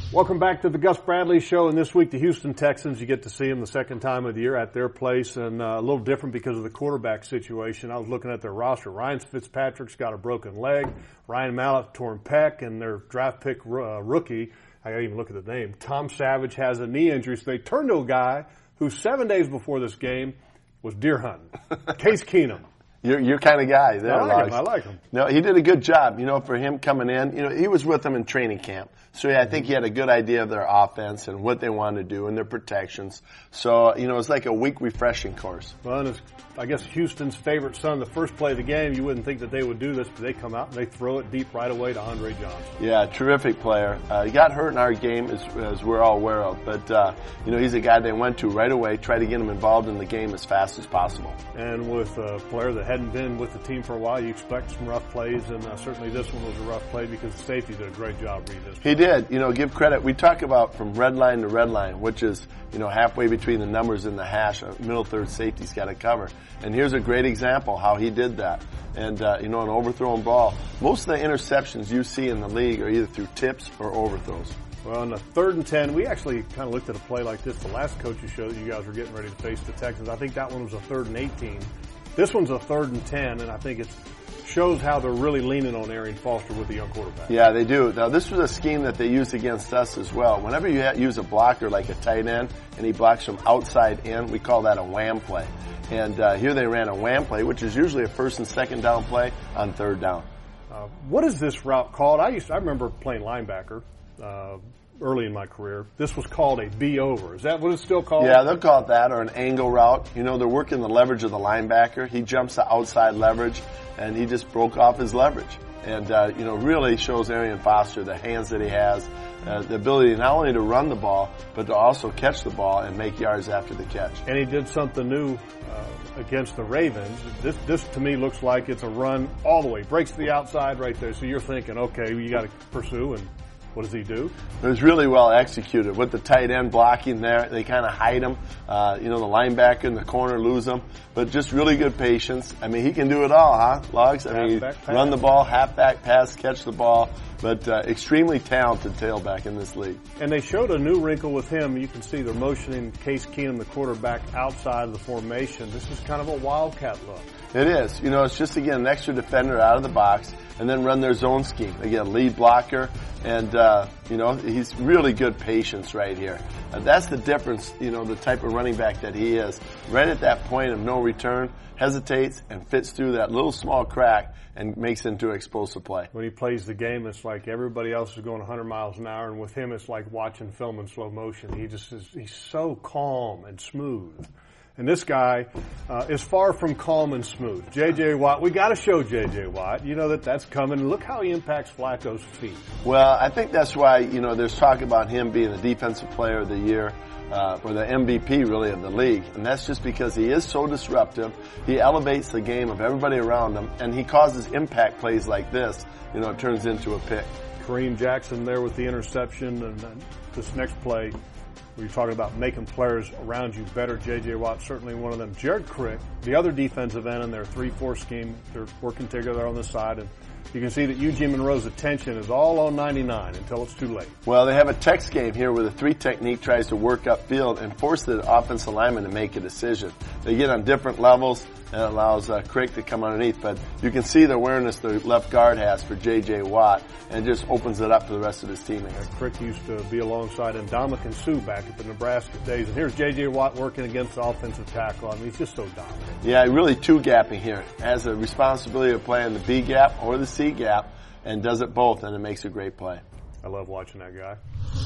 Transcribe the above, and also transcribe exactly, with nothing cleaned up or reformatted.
Welcome back to the Gus Bradley Show, and this week the Houston Texans, you get to see them the second time of the year at their place, and uh, a little different because of the quarterback situation. I was looking at their roster. Ryan Fitzpatrick's got a broken leg, Ryan Mallett torn pec, and their draft pick uh, rookie, I gotta even look at the name, Tom Savage has a knee injury, so they turned to a guy who seven days before this game was deer hunting, Case Keenum. You're your kind of guy. There, I like Logs. him. I like him. No, he did a good job, you know, for him coming in. You know, he was with them in training camp. So yeah, I think he had a good idea of their offense and what they wanted to do and their protections. So, you know, it's like a week refreshing course. Well, and it's, I guess Houston's favorite son, the first play of the game, you wouldn't think that they would do this, but they come out and they throw it deep right away to Andre Johnson. Yeah, terrific player. Uh, he got hurt in our game, as, as we're all aware of. But, uh, you know, he's a guy they went to right away, try to get him involved in the game as fast as possible. And with a player that hadn't been with the team for a while, you expect some rough plays, and uh, certainly this one was a rough play because the safety did a great job reading this. He did. You know, give credit. We talk about from red line to red line, which is, you know, halfway between the numbers and the hash. A middle third safety's got to cover. And here's a great example how he did that. And, uh, you know, an overthrown ball. Most of the interceptions you see in the league are either through tips or overthrows. Well, on the third and ten, we actually kind of looked at a play like this. The last coach's show that you guys were getting ready to face the Texans, I think that one was a third and eighteen. This one's a third and ten, and I think it shows how they're really leaning on Arian Foster with the young quarterback. Yeah, they do. Now, this was a scheme that they used against us as well. Whenever you use a blocker like a tight end, and he blocks from outside in, we call that a wham play. And uh, here they ran a wham play, which is usually a first and second down play on third down. Uh, what is this route called? I used to, I remember playing linebacker uh, early in my career. This was called a B over. Is that what it's still called? Yeah, they'll call it that, or an angle route. You know, they're working the leverage of the linebacker. He jumps to outside leverage, and he just broke off his leverage. And, uh, you know, really shows Arian Foster the hands that he has, uh, the ability not only to run the ball, but to also catch the ball and make yards after the catch. And he did something new uh, against the Ravens. This, this to me looks like it's a run all the way. Breaks to the outside right there. So you're thinking, okay, you got to pursue, and what does he do? It was really well executed with the tight end blocking there. They kind of hide him. Uh, you know, the linebacker in the corner lose him, but just really good patience. I mean, he can do it all, huh, Logs? I mean, run the ball, halfback pass, catch the ball, but uh, extremely talented tailback in this league. And they showed a new wrinkle with him. You can see they're motioning Case Keenum, the quarterback, outside of the formation. This is kind of a wildcat look. It is. You know, it's just, again, an extra defender out of the box and then run their zone scheme. Again, lead blocker, and, uh, you know, he's really good patience right here. Uh, that's the difference, you know, the type of running back that he is. Right at that point of no return, hesitates and fits through that little small crack and makes it into an explosive play. When he plays the game, it's like everybody else is going one hundred miles an hour, and with him, it's like watching film in slow motion. He just is, he's so calm and smooth. And this guy uh, is far from calm and smooth. J J. Watt, we got to show J J. Watt. You know that that's coming. Look how he impacts Flacco's feet. Well, I think that's why, you know, there's talk about him being the defensive player of the year, uh, or the M V P really of the league. And that's just because he is so disruptive. He elevates the game of everybody around him, and he causes impact plays like this. You know, it turns into a pick. Kareem Jackson there with the interception, and then this next play, where you're talking about making players around you better. J J. Watt, certainly one of them. Jared Crick, the other defensive end in their three four scheme, they're working together on the side, and you can see that Eugene Monroe's attention is all on ninety-nine until it's too late. Well, they have a text game here where the three technique tries to work upfield and force the offensive lineman to make a decision. They get on different levels, and it allows uh, Crick to come underneath. But you can see the awareness the left guard has for J J. Watt, and it just opens it up to the rest of his teammates. Yeah, Crick used to be alongside Ndamukong Suh back at the Nebraska days. And here's J J. Watt working against the offensive tackle. I mean, he's just so dominant. Yeah, really two-gapping here. Has a responsibility of playing the B gap or the C gap, and does it both, and it makes a great play. I love watching that guy.